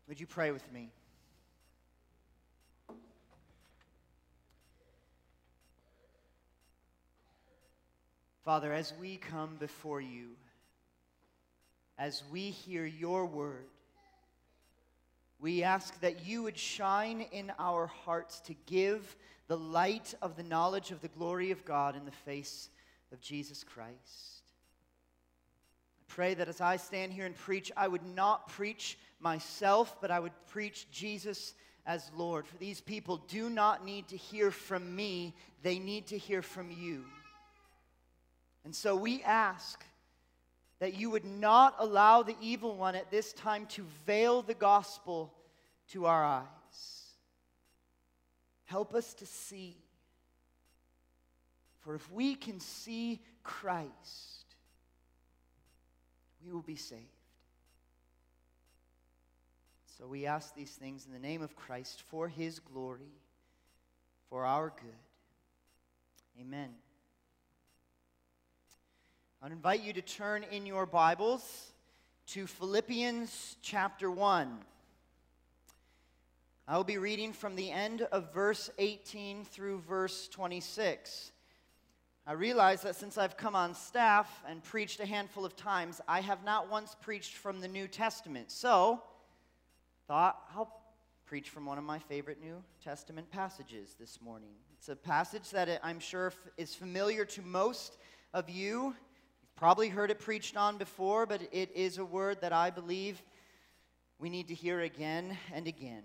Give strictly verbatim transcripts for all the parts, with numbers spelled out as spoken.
Would you pray with me? Father, as we come before you, as we hear your word, we ask that you would shine in our hearts to give the light of the knowledge of the glory of God in the face of Jesus Christ. I pray that as I stand here and preach, I would not preach myself, but I would preach Jesus as Lord. For these people do not need to hear from me, they need to hear from you. And so we ask that you would not allow the evil one at this time to veil the gospel to our eyes. Help us to see. For if we can see Christ, we will be saved. So we ask these things in the name of Christ for his glory, for our good. Amen. I invite you to turn in your Bibles to Philippians chapter one. I will be reading from the end of verse eighteen through verse twenty-six. I realize that since I've come on staff and preached a handful of times, I have not once preached from the New Testament. So, thought I'll preach from one of my favorite New Testament passages this morning. It's a passage that I'm sure is familiar to most of you. Probably heard it preached on before, but it is a word that I believe we need to hear again and again.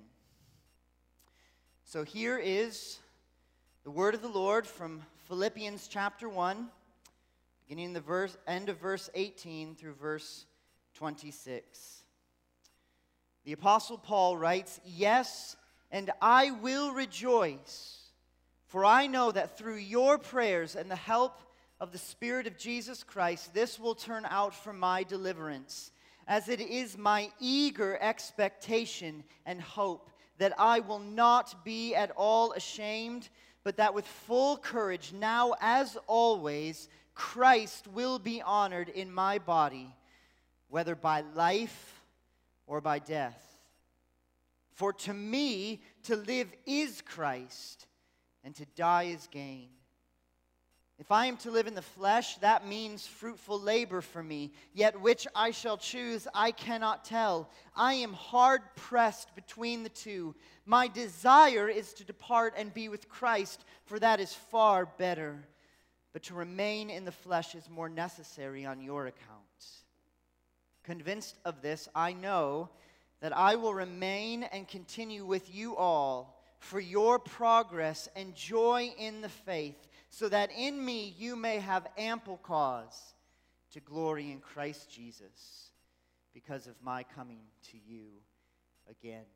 So here is the word of the Lord from Philippians chapter one, beginning the verse, end of verse eighteen through verse twenty-six. The Apostle Paul writes, "Yes, and I will rejoice, for I know that through your prayers and the help of the Spirit of Jesus Christ, this will turn out for my deliverance, as it is my eager expectation and hope that I will not be at all ashamed, but that with full courage, now as always, Christ will be honored in my body, whether by life or by death. For to me, to live is Christ, and to die is gain. If I am to live in the flesh, that means fruitful labor for me. Yet which I shall choose, I cannot tell. I am hard-pressed between the two. My desire is to depart and be with Christ, for that is far better. But to remain in the flesh is more necessary on your account. Convinced of this, I know that I will remain and continue with you all for your progress and joy in the faith, so that in me you may have ample cause to glory in Christ Jesus because of my coming to you again."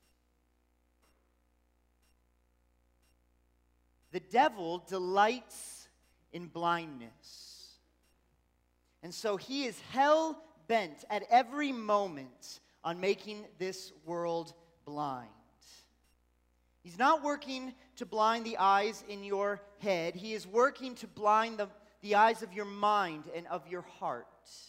The devil delights in blindness. And so he is hell-bent at every moment on making this world blind. He's not working to blind the eyes in your head. He is working to blind the, the eyes of your mind and of your heart.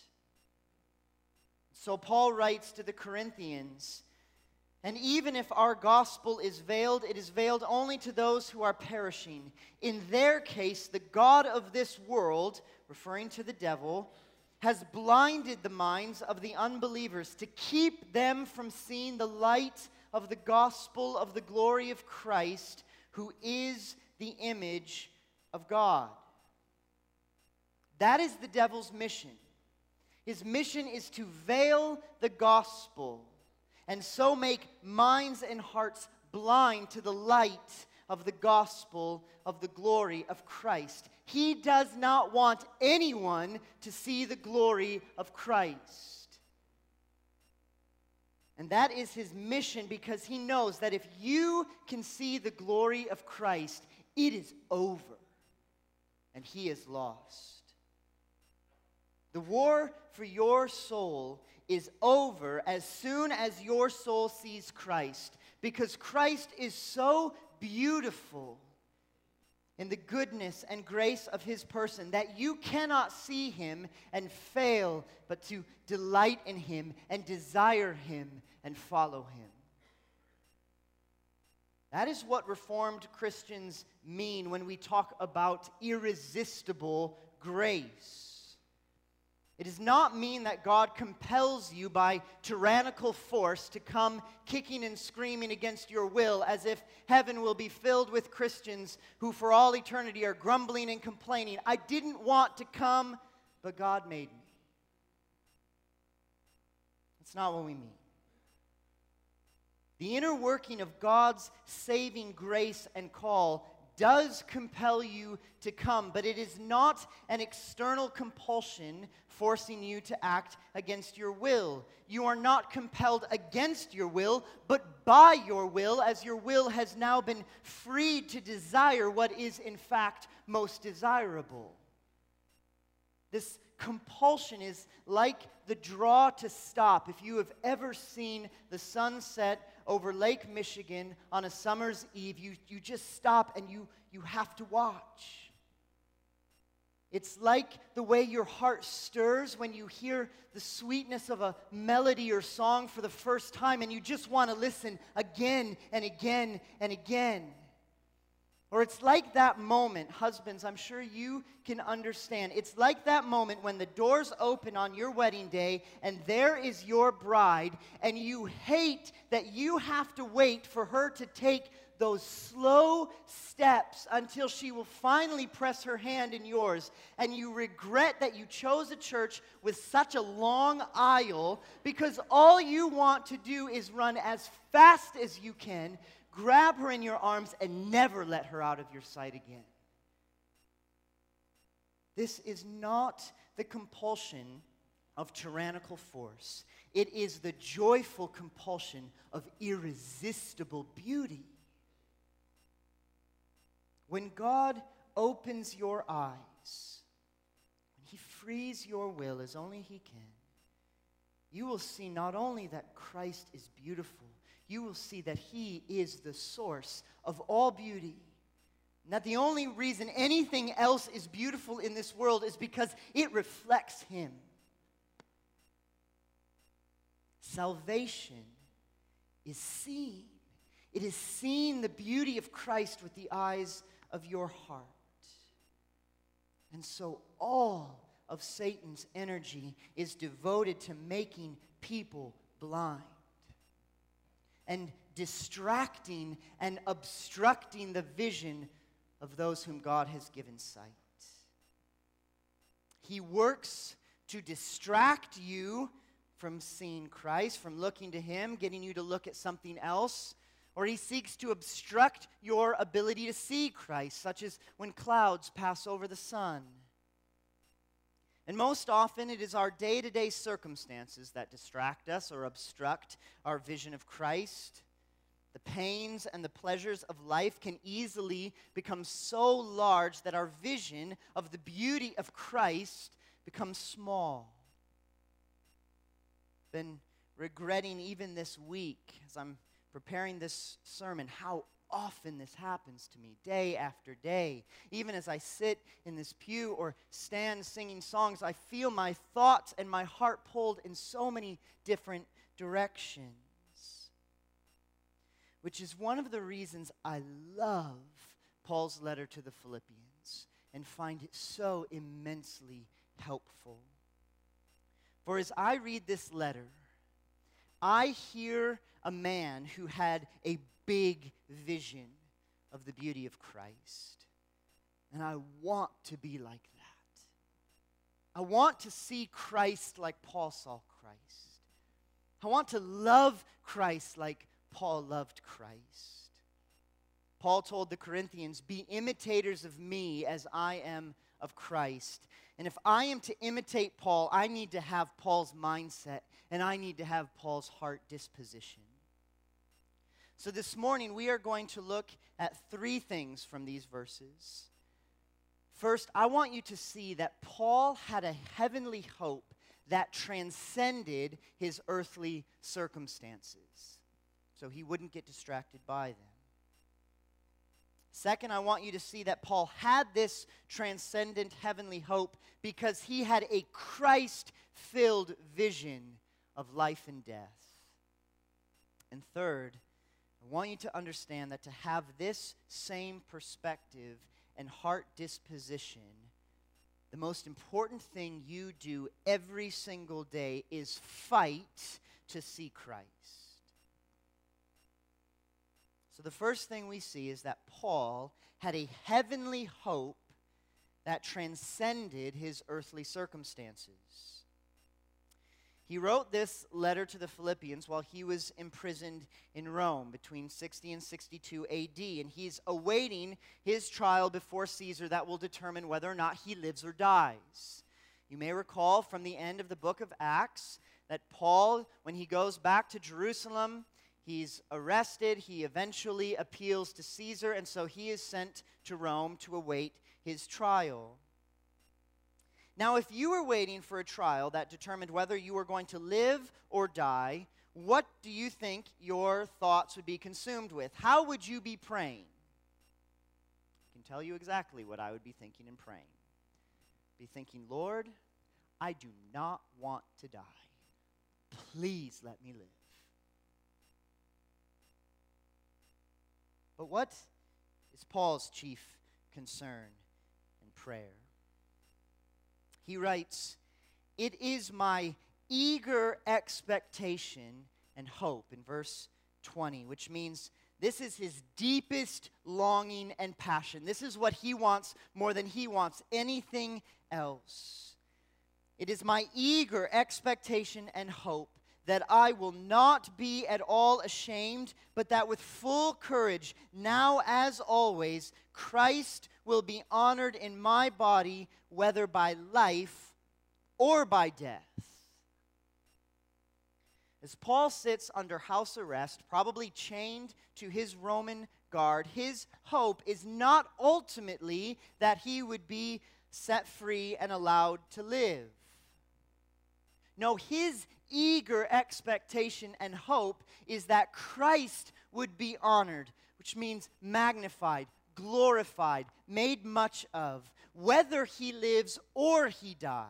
So Paul writes to the Corinthians, "And even if our gospel is veiled, it is veiled only to those who are perishing. In their case, the god of this world," referring to the devil, "has blinded the minds of the unbelievers to keep them from seeing the light of the gospel of the glory of Christ, who is the image of God." That is the devil's mission. His mission is to veil the gospel and so make minds and hearts blind to the light of the gospel of the glory of Christ. He does not want anyone to see the glory of Christ. And that is his mission, because he knows that if you can see the glory of Christ, it is over, and he is lost. The war for your soul is over as soon as your soul sees Christ, because Christ is so beautiful in the goodness and grace of his person that you cannot see him and fail but to delight in him and desire him and follow him. That is what Reformed Christians mean when we talk about irresistible grace. It does not mean that God compels you by tyrannical force to come kicking and screaming against your will, as if heaven will be filled with Christians who for all eternity are grumbling and complaining. I didn't want to come, but God made me. That's not what we mean. The inner working of God's saving grace and call does compel you to come, but it is not an external compulsion forcing you to act against your will. You are not compelled against your will, but by your will, as your will has now been freed to desire what is in fact most desirable. This compulsion is like the draw to stop. If you have ever seen the sunset over Lake Michigan on a summer's eve, you, you just stop and you, you have to watch. It's like the way your heart stirs when you hear the sweetness of a melody or song for the first time and you just want to listen again and again and again. Or it's like that moment, husbands, I'm sure you can understand. It's like that moment when the doors open on your wedding day and there is your bride, and you hate that you have to wait for her to take those slow steps until she will finally press her hand in yours. And you regret that you chose a church with such a long aisle, because all you want to do is run as fast as you can, grab her in your arms, and never let her out of your sight again. This is not the compulsion of tyrannical force. It is the joyful compulsion of irresistible beauty. When God opens your eyes, when he frees your will as only he can, you will see not only that Christ is beautiful, you will see that he is the source of all beauty. And that the only reason anything else is beautiful in this world is because it reflects him. Salvation is seen. It is seeing the beauty of Christ with the eyes of your heart. And so all of Satan's energy is devoted to making people blind and distracting and obstructing the vision of those whom God has given sight. He works to distract you from seeing Christ, from looking to him, getting you to look at something else, or he seeks to obstruct your ability to see Christ, such as when clouds pass over the sun. And most often, it is our day-to-day circumstances that distract us or obstruct our vision of Christ. The pains and the pleasures of life can easily become so large that our vision of the beauty of Christ becomes small. Been regretting even this week, as I'm preparing this sermon, how often this happens to me, day after day. Even as I sit in this pew or stand singing songs, I feel my thoughts and my heart pulled in so many different directions. Which is one of the reasons I love Paul's letter to the Philippians and find it so immensely helpful. For as I read this letter, I hear a man who had a big vision of the beauty of Christ. And I want to be like that. I want to see Christ like Paul saw Christ. I want to love Christ like Paul loved Christ. Paul told the Corinthians, "Be imitators of me as I am of Christ." And if I am to imitate Paul, I need to have Paul's mindset, and I need to have Paul's heart disposition. So this morning, we are going to look at three things from these verses. First, I want you to see that Paul had a heavenly hope that transcended his earthly circumstances, so he wouldn't get distracted by them. Second, I want you to see that Paul had this transcendent heavenly hope because he had a Christ-filled vision of life and death. And third, I want you to understand that to have this same perspective and heart disposition, the most important thing you do every single day is fight to see Christ. So the first thing we see is that Paul had a heavenly hope that transcended his earthly circumstances. He wrote this letter to the Philippians while he was imprisoned in Rome between sixty and sixty-two A D, and he's awaiting his trial before Caesar that will determine whether or not he lives or dies. You may recall from the end of the book of Acts that Paul, when he goes back to Jerusalem, he's arrested, he eventually appeals to Caesar, and so he is sent to Rome to await his trial. Now, if you were waiting for a trial that determined whether you were going to live or die, what do you think your thoughts would be consumed with? How would you be praying? I can tell you exactly what I would be thinking and praying. Be thinking, Lord, I do not want to die. Please let me live. But what is Paul's chief concern and prayer? He writes, "It is my eager expectation and hope," in verse twenty, which means this is his deepest longing and passion. This is what he wants more than he wants anything else. "It is my eager expectation and hope that I will not be at all ashamed, but that with full courage, now as always, Christ will be honored in my body, whether by life or by death." As Paul sits under house arrest, probably chained to his Roman guard, his hope is not ultimately that he would be set free and allowed to live. No, his eager expectation and hope is that Christ would be honored, which means magnified, glorified, made much of, whether he lives or he dies.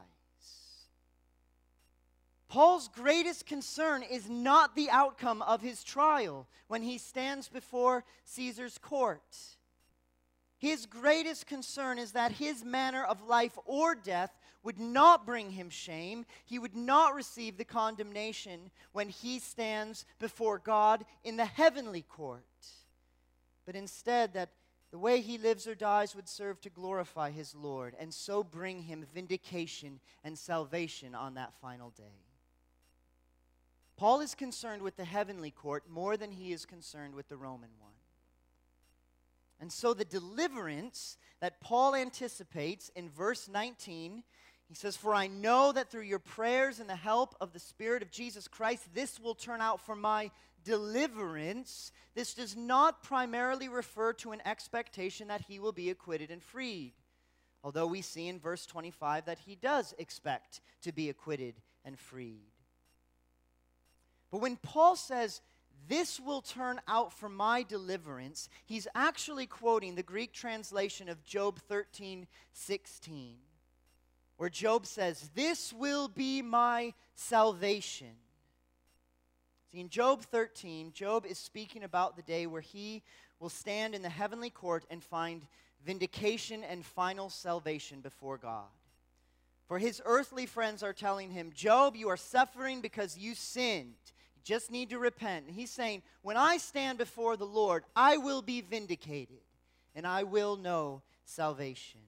Paul's greatest concern is not the outcome of his trial when he stands before Caesar's court. His greatest concern is that his manner of life or death would not bring him shame. He would not receive the condemnation when he stands before God in the heavenly court. But instead, that the way he lives or dies would serve to glorify his Lord and so bring him vindication and salvation on that final day. Paul is concerned with the heavenly court more than he is concerned with the Roman one. And so the deliverance that Paul anticipates in verse nineteen, he says, "For I know that through your prayers and the help of the Spirit of Jesus Christ, this will turn out for my deliverance." This does not primarily refer to an expectation that he will be acquitted and freed, although we see in verse twenty-five that he does expect to be acquitted and freed. But when Paul says, "This will turn out for my deliverance," he's actually quoting the Greek translation of Job thirteen sixteen, where Job says, "This will be my salvation." See, in Job thirteen, Job is speaking about the day where he will stand in the heavenly court and find vindication and final salvation before God. For his earthly friends are telling him, "Job, you are suffering because you sinned. Just need to repent." And he's saying, when I stand before the Lord, I will be vindicated, and I will know salvation.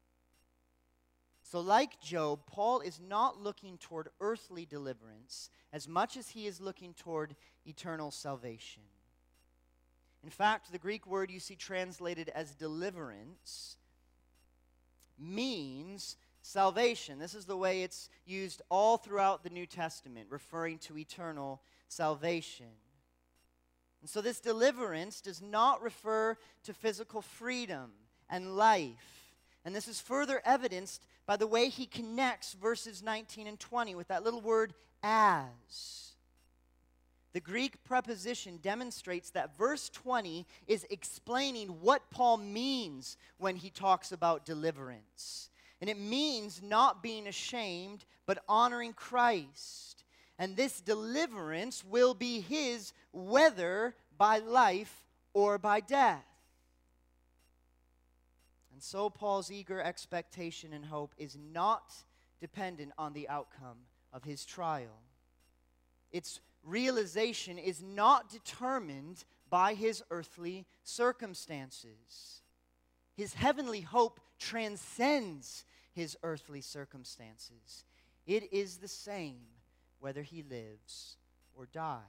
So like Job, Paul is not looking toward earthly deliverance as much as he is looking toward eternal salvation. In fact, the Greek word you see translated as deliverance means salvation. This is the way it's used all throughout the New Testament, referring to eternal salvation. And so this deliverance does not refer to physical freedom and life. And this is further evidenced by the way he connects verses nineteen and twenty with that little word "as." The Greek preposition demonstrates that verse twenty is explaining what Paul means when he talks about deliverance. And it means not being ashamed, but honoring Christ. And this deliverance will be his whether by life or by death. And so Paul's eager expectation and hope is not dependent on the outcome of his trial. Its realization is not determined by his earthly circumstances. His heavenly hope transcends his earthly circumstances. It is the same whether he lives or dies.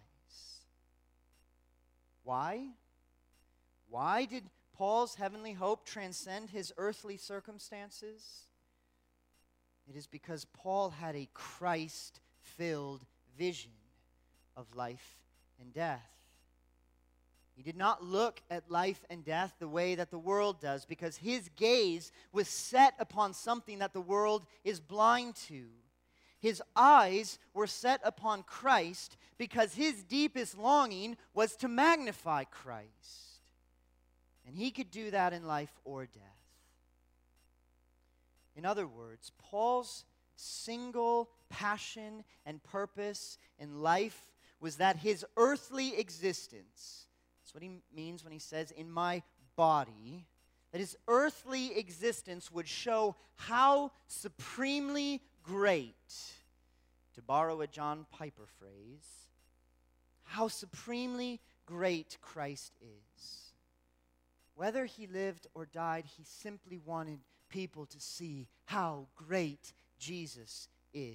Why? Why did Paul's heavenly hope transcend his earthly circumstances? It is because Paul had a Christ-filled vision of life and death. He did not look at life and death the way that the world does, because his gaze was set upon something that the world is blind to. His eyes were set upon Christ because his deepest longing was to magnify Christ. And he could do that in life or death. In other words, Paul's single passion and purpose in life was that his earthly existence, that's what he means when he says, in my body, that his earthly existence would show how supremely great, to borrow a John Piper phrase, how supremely great Christ is. Whether he lived or died, he simply wanted people to see how great Jesus is.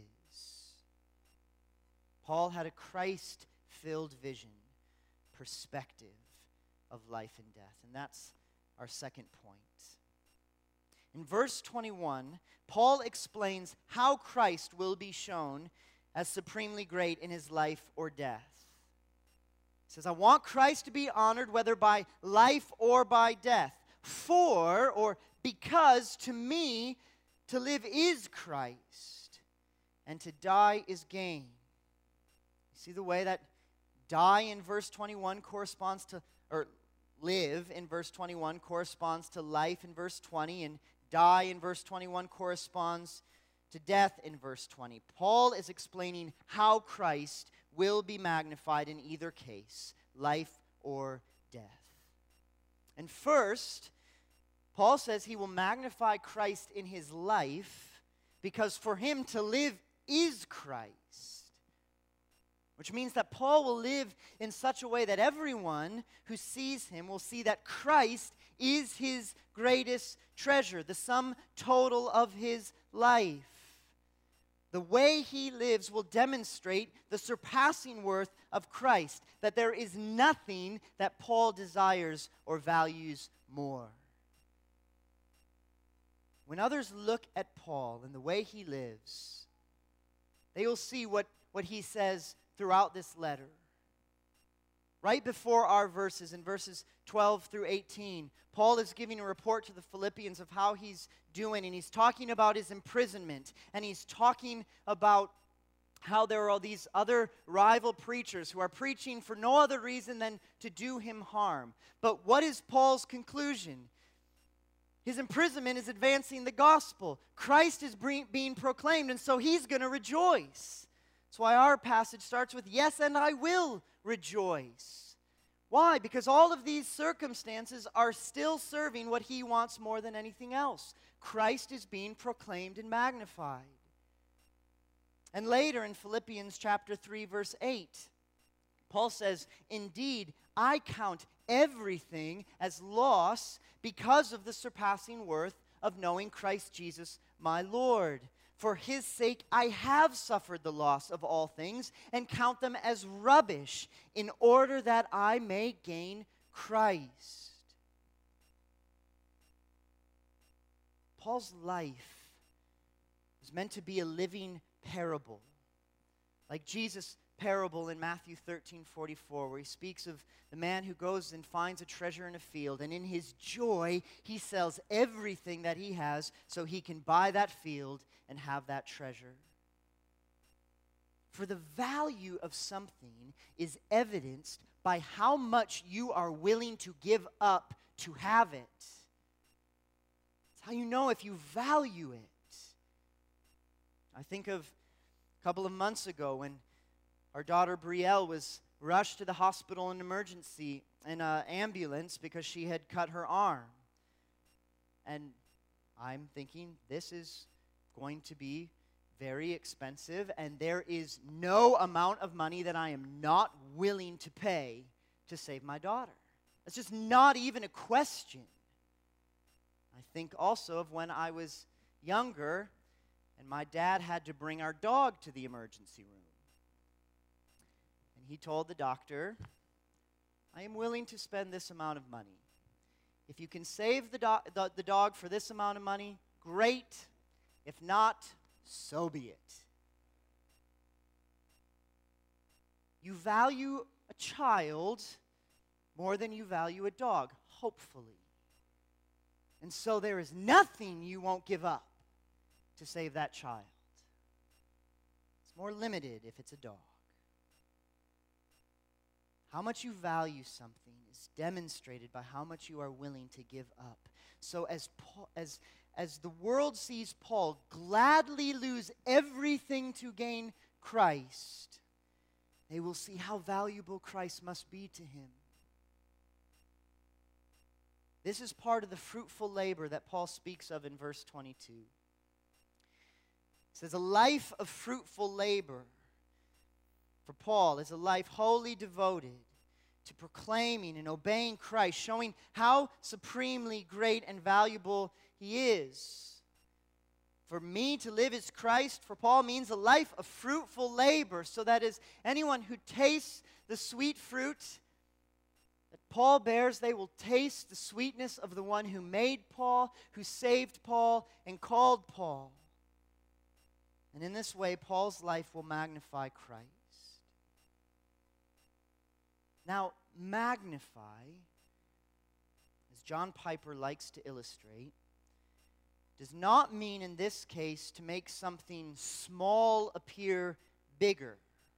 Paul had a Christ-filled vision, perspective of life and death. And that's our second point. In verse twenty-one, Paul explains how Christ will be shown as supremely great in his life or death. He says, I want Christ to be honored whether by life or by death. For, or because to me, to live is Christ, and to die is gain. You see the way that die in verse twenty-one corresponds to, or live in verse twenty-one corresponds to life in verse twenty, and die in verse twenty-one corresponds to death in verse twenty. Paul is explaining how Christ will be magnified in either case, life or death. And first, Paul says he will magnify Christ in his life because for him to live is Christ. Which means that Paul will live in such a way that everyone who sees him will see that Christ is his greatest treasure, the sum total of his life. The way he lives will demonstrate the surpassing worth of Christ, that there is nothing that Paul desires or values more. When others look at Paul and the way he lives, they will see what, what he says throughout this letter. Right before our verses, in verses twelve through eighteen, Paul is giving a report to the Philippians of how he's doing, and he's talking about his imprisonment, and he's talking about how there are all these other rival preachers who are preaching for no other reason than to do him harm. But what is Paul's conclusion? His imprisonment is advancing the gospel. Christ is being proclaimed, and so he's going to rejoice. That's why our passage starts with, yes, and I will rejoice. Why? Because all of these circumstances are still serving what he wants more than anything else. Christ is being proclaimed and magnified. And later in Philippians chapter three, verse eight, Paul says, indeed, I count everything as loss because of the surpassing worth of knowing Christ Jesus, my Lord. For his sake I have suffered the loss of all things and count them as rubbish in order that I may gain Christ. Paul's life was meant to be a living parable, like Jesus' parable in Matthew thirteen forty-four, where he speaks of the man who goes and finds a treasure in a field, and in his joy he sells everything that he has so he can buy that field and have that treasure. For the value of something is evidenced by how much you are willing to give up to have it. It's how you know if you value it. I think of a couple of months ago when Our daughter Brielle was rushed to the hospital in emergency in an ambulance because she had cut her arm. And I'm thinking, this is going to be very expensive, and there is no amount of money that I am not willing to pay to save my daughter. It's just not even a question. I think also of when I was younger, and my dad had to bring our dog to the emergency room. And he told the doctor, I am willing to spend this amount of money. If you can save the, do- the, the dog for this amount of money, great. If not, so be it. You value a child more than you value a dog, hopefully. And so there is nothing you won't give up to save that child. It's more limited if it's a dog. How much you value something is demonstrated by how much you are willing to give up. So as Paul, as as the world sees Paul gladly lose everything to gain Christ, they will see how valuable Christ must be to him. This is part of the fruitful labor that Paul speaks of in verse twenty-two. It says, a life of fruitful labor for Paul is a life wholly devoted to proclaiming and obeying Christ, showing how supremely great and valuable he is. For me to live as Christ, for Paul, means a life of fruitful labor, so that as anyone who tastes the sweet fruit that Paul bears, they will taste the sweetness of the one who made Paul, who saved Paul, and called Paul. And in this way, Paul's life will magnify Christ. Now, magnify, as John Piper likes to illustrate, does not mean in this case to make something small appear bigger.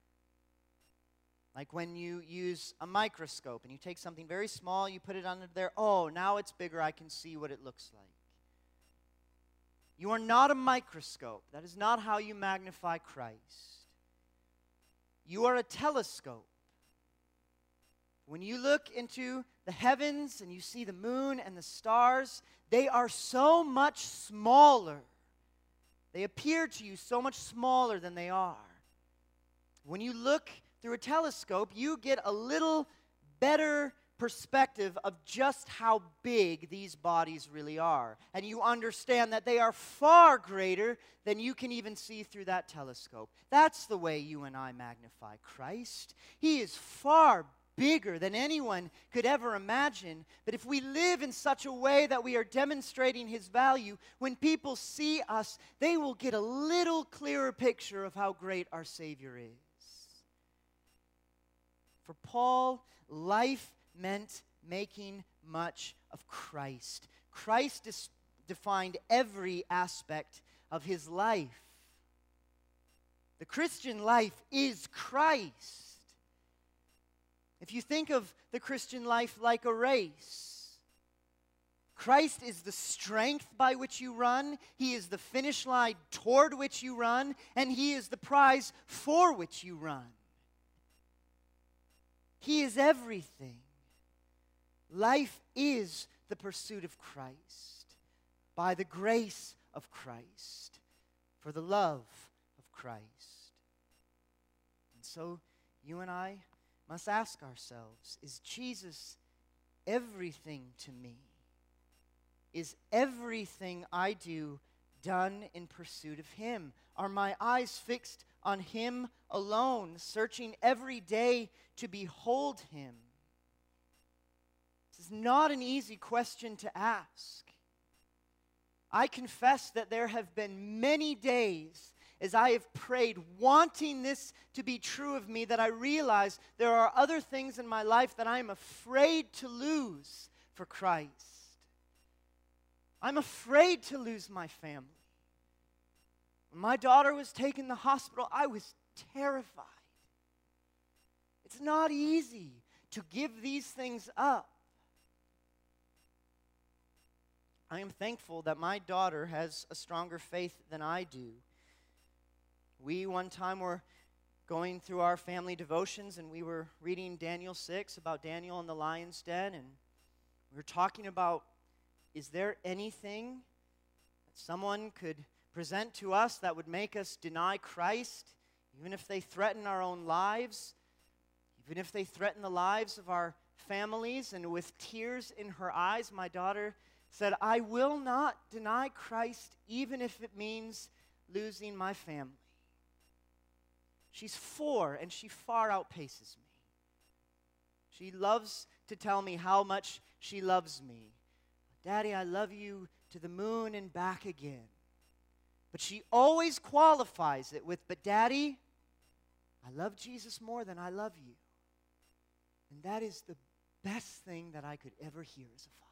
Like when you use a microscope and you take something very small, you put it under there, oh, now it's bigger, I can see what it looks like. You are not a microscope. That is not how you magnify Christ. You are a telescope. When you look into the heavens and you see the moon and the stars, they are so much smaller. They appear to you so much smaller than they are. When you look through a telescope, you get a little better perspective of just how big these bodies really are. And you understand that they are far greater than you can even see through that telescope. That's the way you and I magnify Christ. He is far bigger than anyone could ever imagine. But if we live in such a way that we are demonstrating his value, when people see us, they will get a little clearer picture of how great our Savior is. For Paul, life meant making much of Christ. Christ dis- defined every aspect of his life. The Christian life is Christ. If you think of the Christian life like a race, Christ is the strength by which you run, he is the finish line toward which you run, and he is the prize for which you run. He is everything. Life is the pursuit of Christ, by the grace of Christ, for the love of Christ. And so you and I must ask ourselves, is Jesus everything to me? Is everything I do done in pursuit of him? Are my eyes fixed on him alone, searching every day to behold him? This is not an easy question to ask. I confess that there have been many days as I have prayed, wanting this to be true of me, that I realize there are other things in my life that I am afraid to lose for Christ. I'm afraid to lose my family. When my daughter was taken to the hospital, I was terrified. It's not easy to give these things up. I am thankful that my daughter has a stronger faith than I do. We one time were going through our family devotions, and we were reading Daniel six about Daniel in the lion's den, and we were talking about, is there anything that someone could present to us that would make us deny Christ, even if they threaten our own lives, even if they threaten the lives of our families? And with tears in her eyes, my daughter said, I will not deny Christ, even if it means losing my family. She's four, and she far outpaces me. She loves to tell me how much she loves me. Daddy, I love you to the moon and back again. But she always qualifies it with, but Daddy, I love Jesus more than I love you. And that is the best thing that I could ever hear as a father.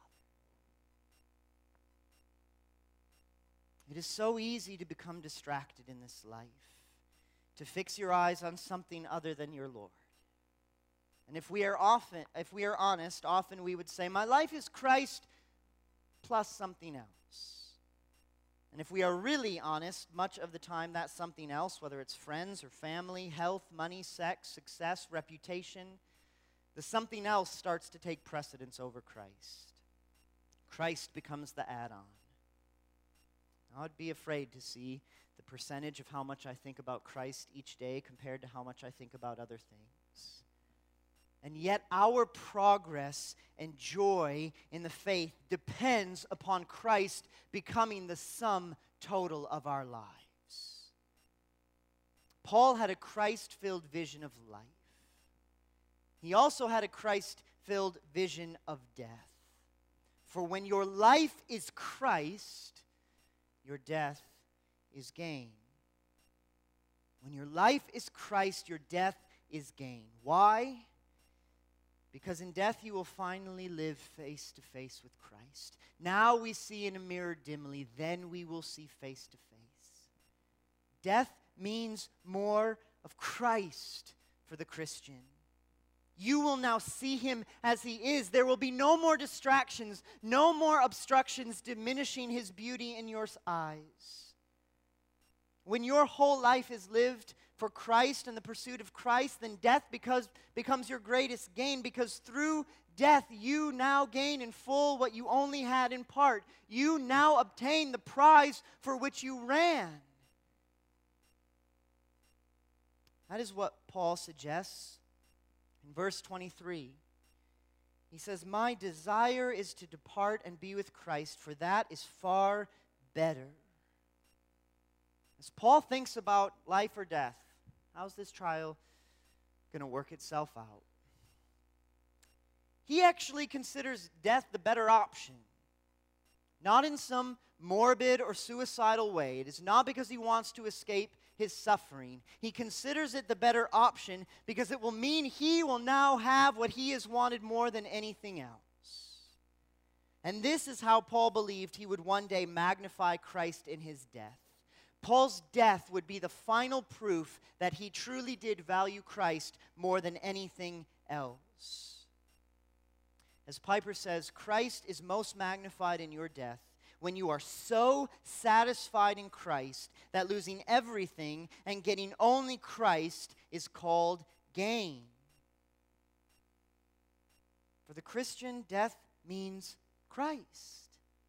It is so easy to become distracted in this life, to fix your eyes on something other than your Lord. And if we are often, if we are honest, often we would say, my life is Christ plus something else. And if we are really honest, much of the time that's something else, whether it's friends or family, health, money, sex, success, reputation, the something else starts to take precedence over Christ. Christ becomes the add-on. I'd be afraid to see the percentage of how much I think about Christ each day compared to how much I think about other things. And yet our progress and joy in the faith depends upon Christ becoming the sum total of our lives. Paul had a Christ-filled vision of life. He also had a Christ-filled vision of death. For when your life is Christ, your death is gain. When your life is Christ, your death is gain. Why? Because in death you will finally live face to face with Christ. Now we see in a mirror dimly, then we will see face to face. Death means more of Christ for the Christian. You will now see him as he is. There will be no more distractions, no more obstructions diminishing his beauty in your eyes. When your whole life is lived for Christ and the pursuit of Christ, then death because, becomes your greatest gain, because through death you now gain in full what you only had in part. You now obtain the prize for which you ran. That is what Paul suggests. In verse twenty-three, he says, my desire is to depart and be with Christ, for that is far better. As Paul thinks about life or death, how's this trial going to work itself out? He actually considers death the better option. Not in some morbid or suicidal way. It is not because he wants to escape his suffering. He considers it the better option because it will mean he will now have what he has wanted more than anything else. And this is how Paul believed he would one day magnify Christ in his death. Paul's death would be the final proof that he truly did value Christ more than anything else. As Piper says, Christ is most magnified in your death when you are so satisfied in Christ that losing everything and getting only Christ is called gain. For the Christian, death means Christ.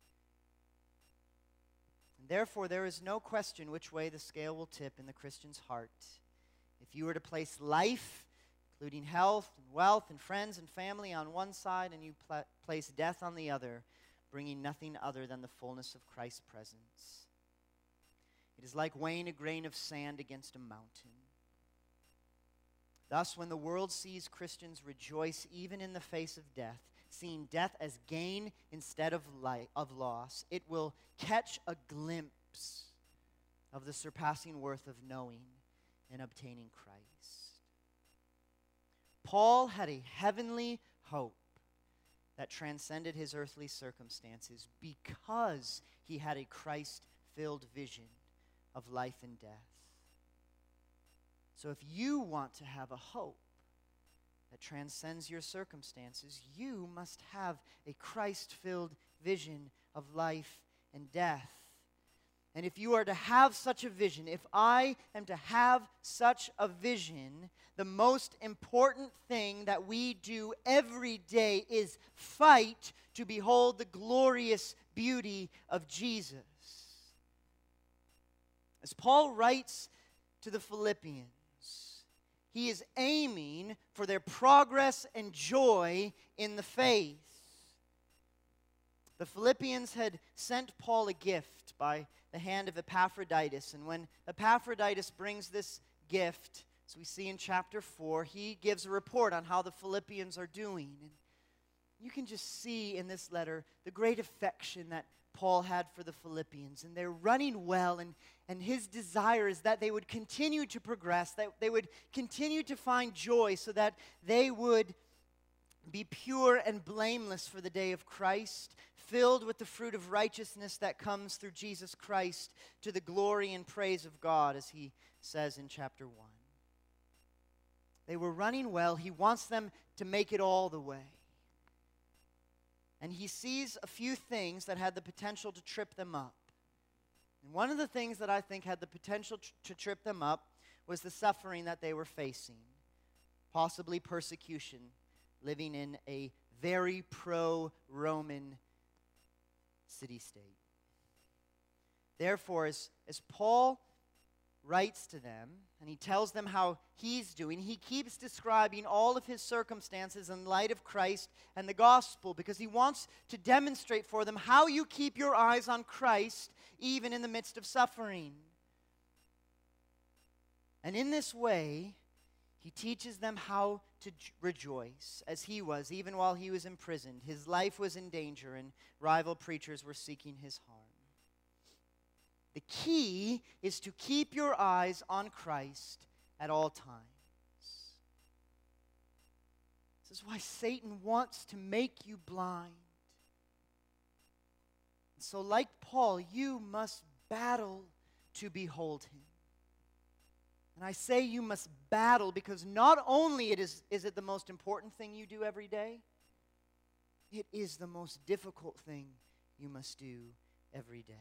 And therefore, there is no question which way the scale will tip in the Christian's heart. If you were to place life, including health and wealth and friends and family on one side, and you pl- place death on the other, bringing nothing other than the fullness of Christ's presence. It is like weighing a grain of sand against a mountain. Thus, when the world sees Christians rejoice even in the face of death, seeing death as gain instead of light, of loss, it will catch a glimpse of the surpassing worth of knowing and obtaining Christ. Paul had a heavenly hope that transcended his earthly circumstances because he had a Christ-filled vision of life and death. So if you want to have a hope that transcends your circumstances, you must have a Christ-filled vision of life and death. And if you are to have such a vision, if I am to have such a vision, the most important thing that we do every day is fight to behold the glorious beauty of Jesus. As Paul writes to the Philippians, he is aiming for their progress and joy in the faith. The Philippians had sent Paul a gift by the hand of Epaphroditus. And when Epaphroditus brings this gift, as we see in chapter four, he gives a report on how the Philippians are doing. And you can just see in this letter the great affection that Paul had for the Philippians. And they're running well, and, and his desire is that they would continue to progress, that they would continue to find joy so that they would be pure and blameless for the day of Christ, filled with the fruit of righteousness that comes through Jesus Christ to the glory and praise of God, as he says in chapter one. They were running well. He wants them to make it all the way. And he sees a few things that had the potential to trip them up. And one of the things that I think had the potential tr- to trip them up was the suffering that they were facing, possibly persecution, living in a very pro-Roman city-state. Therefore, as, as Paul writes to them, and he tells them how he's doing, he keeps describing all of his circumstances in light of Christ and the gospel, because he wants to demonstrate for them how you keep your eyes on Christ even in the midst of suffering. And in this way, he teaches them how to j- rejoice, as he was, even while he was imprisoned. His life was in danger, and rival preachers were seeking his harm. The key is to keep your eyes on Christ at all times. This is why Satan wants to make you blind. And so, like Paul, you must battle to behold him. And I say you must battle because not only it is, is it the most important thing you do every day, it is the most difficult thing you must do every day.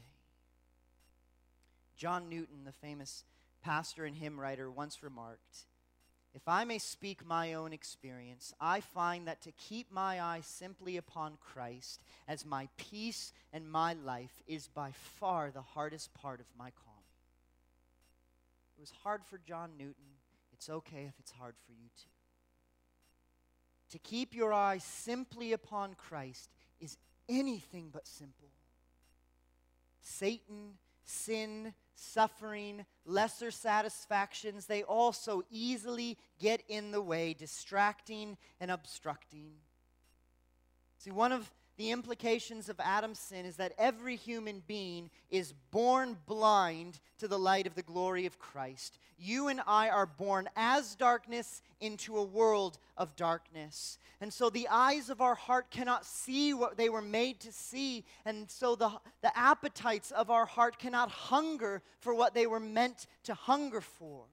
John Newton, the famous pastor and hymn writer, once remarked, "If I may speak my own experience, I find that to keep my eye simply upon Christ as my peace and my life is by far the hardest part of my calling." It was hard for John Newton. It's okay if it's hard for you too. To keep your eye simply upon Christ is anything but simple. Satan, sin, suffering, lesser satisfactions, they also easily get in the way, distracting and obstructing. See, one of the implications of Adam's sin is that every human being is born blind to the light of the glory of Christ. You and I are born as darkness into a world of darkness. And so the eyes of our heart cannot see what they were made to see. And so the, the appetites of our heart cannot hunger for what they were meant to hunger for.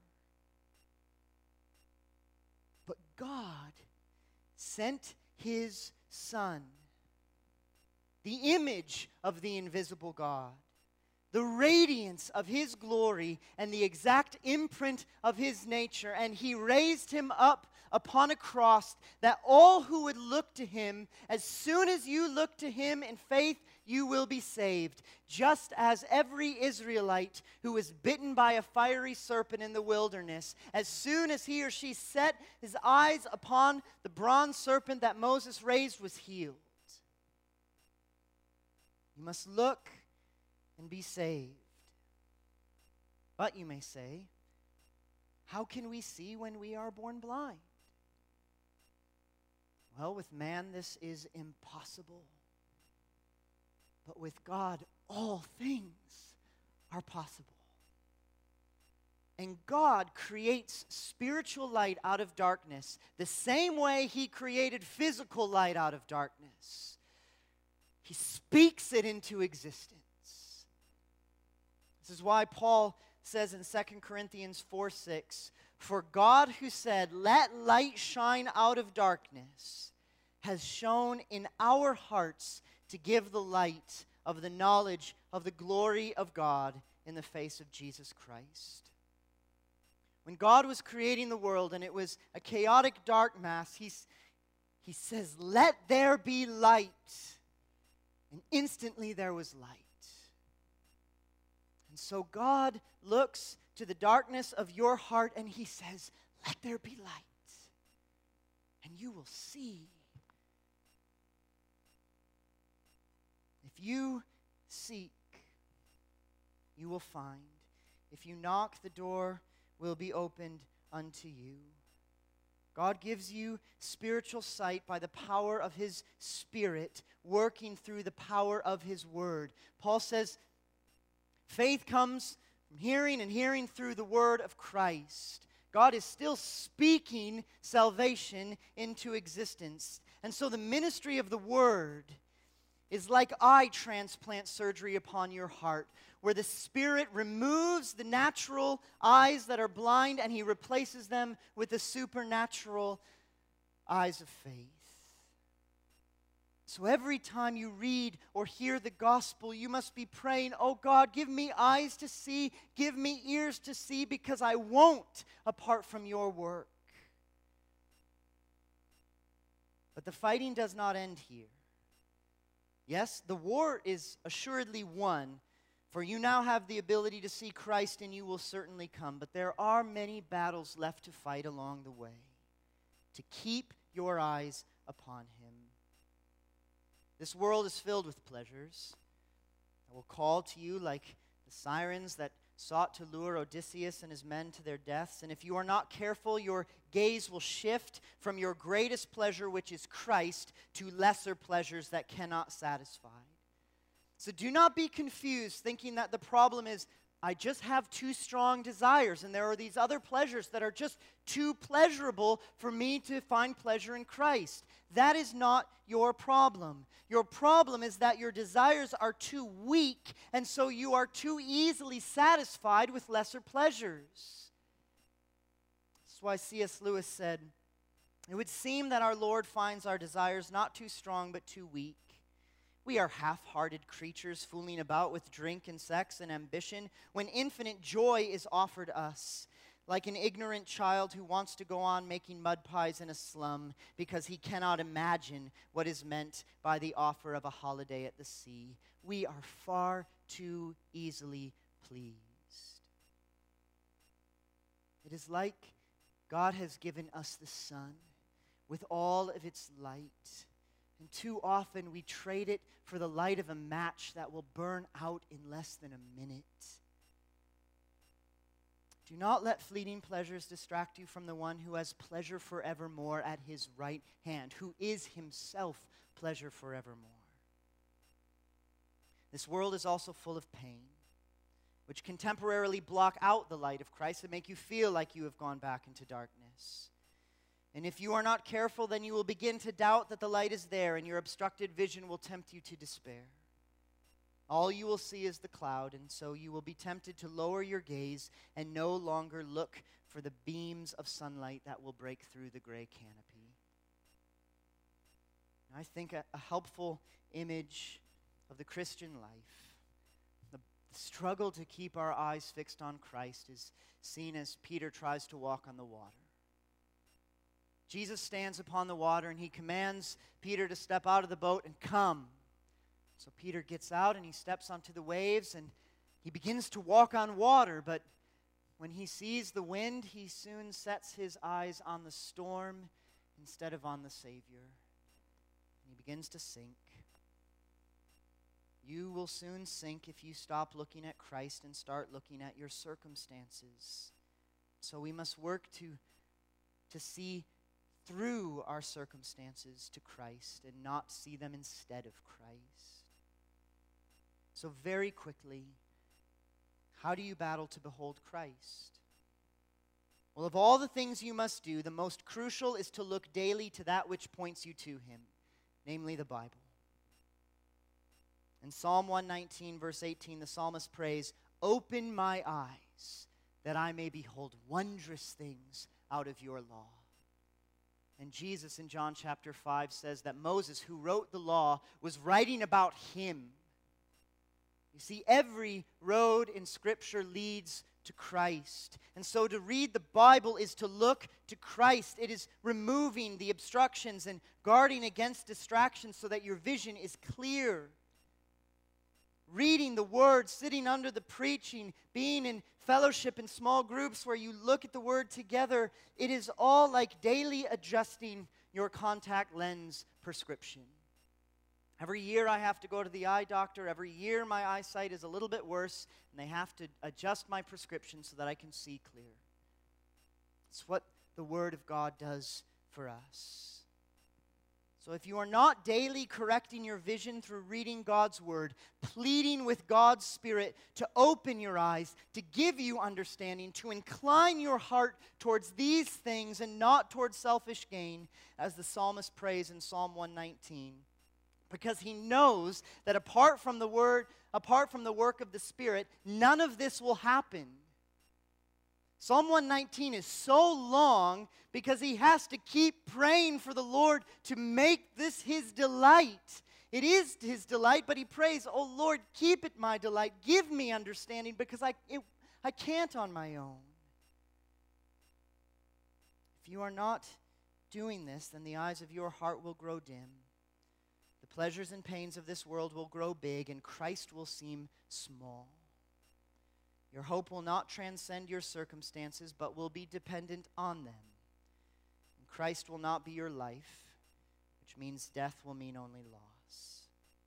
But God sent his Son, the image of the invisible God, the radiance of his glory, and the exact imprint of his nature. And he raised him up upon a cross that all who would look to him, as soon as you look to him in faith, you will be saved. Just as every Israelite who was bitten by a fiery serpent in the wilderness, as soon as he or she set his eyes upon the bronze serpent that Moses raised, was healed. You must look and be saved. But you may say, how can we see when we are born blind? Well, with man this is impossible. But with God, all things are possible. And God creates spiritual light out of darkness the same way he created physical light out of darkness. He speaks it into existence. This is why Paul says in Second Corinthians four six, "For God who said, 'Let light shine out of darkness,' has shone in our hearts to give the light of the knowledge of the glory of God in the face of Jesus Christ. When God was creating the world and it was a chaotic dark mass, he's, he says, "Let there be light." And instantly there was light. And so God looks to the darkness of your heart and he says, "Let there be light." And you will see. If you seek, you will find. If you knock, the door will be opened unto you. God gives you spiritual sight by the power of His Spirit, working through the power of His Word. Paul says, faith comes from hearing, and hearing through the Word of Christ. God is still speaking salvation into existence. And so the ministry of the Word is like eye transplant surgery upon your heart, where the Spirit removes the natural eyes that are blind and He replaces them with the supernatural eyes of faith. So every time you read or hear the gospel, you must be praying, "Oh God, give me eyes to see, give me ears to see, because I won't apart from your work." But the fighting does not end here. Yes, the war is assuredly won, for you now have the ability to see Christ and you will certainly come. But there are many battles left to fight along the way to keep your eyes upon Him. This world is filled with pleasures that will call to you like the sirens that sought to lure Odysseus and his men to their deaths. And if you are not careful, your gaze will shift from your greatest pleasure, which is Christ, to lesser pleasures that cannot satisfy. So do not be confused thinking that the problem is, I just have too strong desires, and there are these other pleasures that are just too pleasurable for me to find pleasure in Christ. That is not your problem. Your problem is that your desires are too weak, and so you are too easily satisfied with lesser pleasures. That's why C S Lewis said, "It would seem that our Lord finds our desires not too strong but too weak. We are half-hearted creatures fooling about with drink and sex and ambition when infinite joy is offered us, like an ignorant child who wants to go on making mud pies in a slum because he cannot imagine what is meant by the offer of a holiday at the sea. We are far too easily pleased." It is like God has given us the sun with all of its light. And too often we trade it for the light of a match that will burn out in less than a minute. Do not let fleeting pleasures distract you from the one who has pleasure forevermore at His right hand, who is Himself pleasure forevermore. This world is also full of pain, which can temporarily block out the light of Christ and make you feel like you have gone back into darkness. And if you are not careful, then you will begin to doubt that the light is there, and your obstructed vision will tempt you to despair. All you will see is the cloud, and so you will be tempted to lower your gaze and no longer look for the beams of sunlight that will break through the gray canopy. And I think a, a helpful image of the Christian life, the struggle to keep our eyes fixed on Christ, is seen as Peter tries to walk on the water. Jesus stands upon the water and He commands Peter to step out of the boat and come. So Peter gets out and he steps onto the waves and he begins to walk on water, but when he sees the wind, he soon sets his eyes on the storm instead of on the Savior. And he begins to sink. You will soon sink if you stop looking at Christ and start looking at your circumstances. So we must work to, to see through our circumstances to Christ and not see them instead of Christ. So very quickly, how do you battle to behold Christ? Well, of all the things you must do, the most crucial is to look daily to that which points you to Him, namely the Bible. In Psalm one nineteen, verse eighteen, the psalmist prays, "Open my eyes, that I may behold wondrous things out of your law." And Jesus in John chapter five says that Moses, who wrote the law, was writing about Him. You see, every road in Scripture leads to Christ. And so to read the Bible is to look to Christ. It is removing the obstructions and guarding against distractions so that your vision is clear. Reading the Word, sitting under the preaching, being in fellowship in small groups where you look at the Word together, it is all like daily adjusting your contact lens prescription. Every year I have to go to the eye doctor. Every year my eyesight is a little bit worse, and they have to adjust my prescription so that I can see clear. It's what the Word of God does for us. So if you are not daily correcting your vision through reading God's Word, pleading with God's Spirit to open your eyes, to give you understanding, to incline your heart towards these things and not towards selfish gain, as the psalmist prays in Psalm one nineteen, because he knows that apart from the Word, apart from the work of the Spirit, none of this will happen. Psalm one nineteen is so long because he has to keep praying for the Lord to make this his delight. It is his delight, but he prays, "Oh Lord, keep it my delight. Give me understanding because I, it, I can't on my own." If you are not doing this, then the eyes of your heart will grow dim. The pleasures and pains of this world will grow big, and Christ will seem small. Your hope will not transcend your circumstances, but will be dependent on them. And Christ will not be your life, which means death will mean only loss.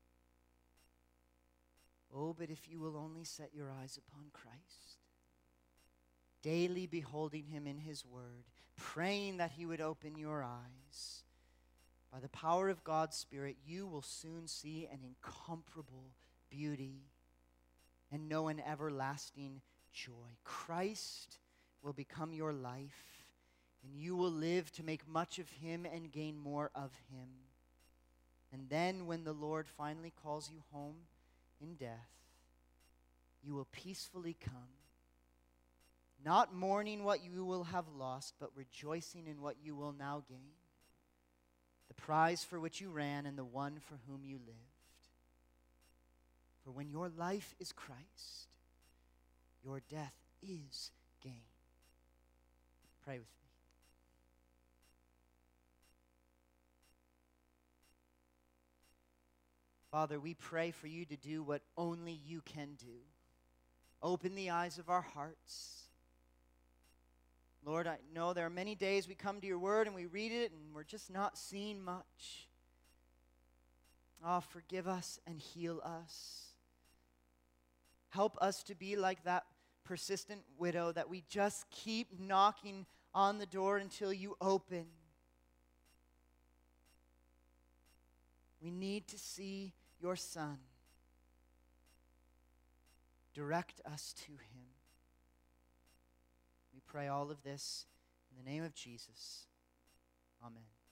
Oh, but if you will only set your eyes upon Christ, daily beholding him in his word, praying that he would open your eyes, by the power of God's Spirit, you will soon see an incomparable beauty and know an everlasting joy. Christ will become your life, and you will live to make much of him and gain more of him. And then when the Lord finally calls you home in death, you will peacefully come, not mourning what you will have lost, but rejoicing in what you will now gain, the prize for which you ran and the one for whom you lived. For when your life is Christ, your death is gain. Pray with me. Father, we pray for you to do what only you can do. Open the eyes of our hearts. Lord, I know there are many days we come to your word and we read it and we're just not seeing much. Oh, forgive us and heal us. Help us to be like that persistent widow, that we just keep knocking on the door until you open. We need to see your Son. Direct us to him. We pray all of this in the name of Jesus. Amen.